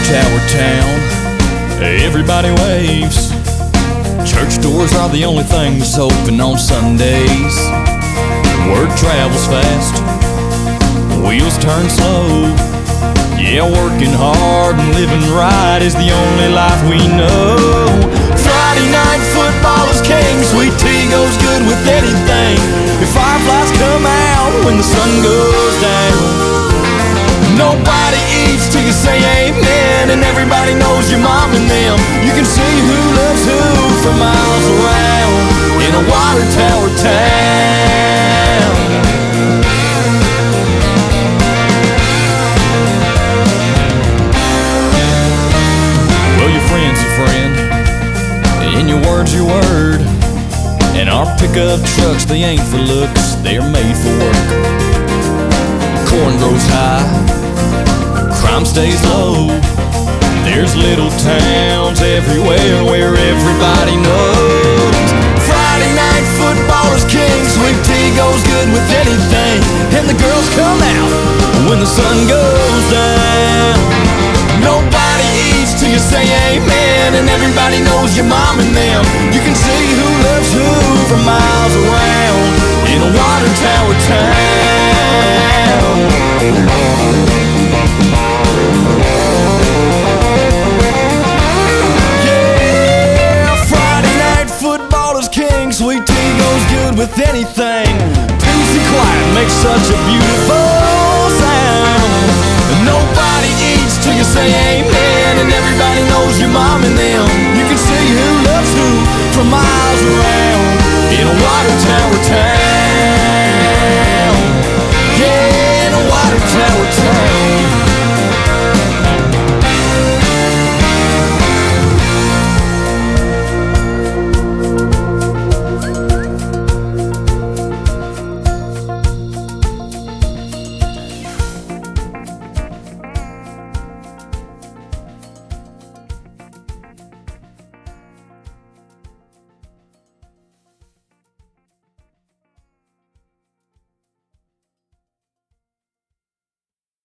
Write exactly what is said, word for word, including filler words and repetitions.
Tower town, everybody waves. Church doors are the only things open on Sundays. Word travels fast, wheels turn slow. Yeah, working hard and living right is the only life we know. Friday night football is king, sweet tea goes good with anything. If fireflies come out when the sun goes down. Nobody eats till you say amen, and everybody knows your mom and them. You can see who loves who for miles around in a water tower town. Well, your friend's a friend, and your word's your word. And our pickup trucks, they ain't for looks, they're made for work. Corn grows high, crime stays low. There's little towns everywhere where everybody knows. Friday night football is king, sweet tea goes good with anything. And the girls come out when the sun goes down. Nobody eats till you say amen, and everybody knows your mom and them. You can see who loves who for miles around in a water tower town. Yeah, Friday night football is king, sweet tea goes good with anything. Peace and quiet makes such a beautiful sound. And nobody eats till you say amen, and everybody knows your mom and them. You can see who loves who for miles around in a water tower town.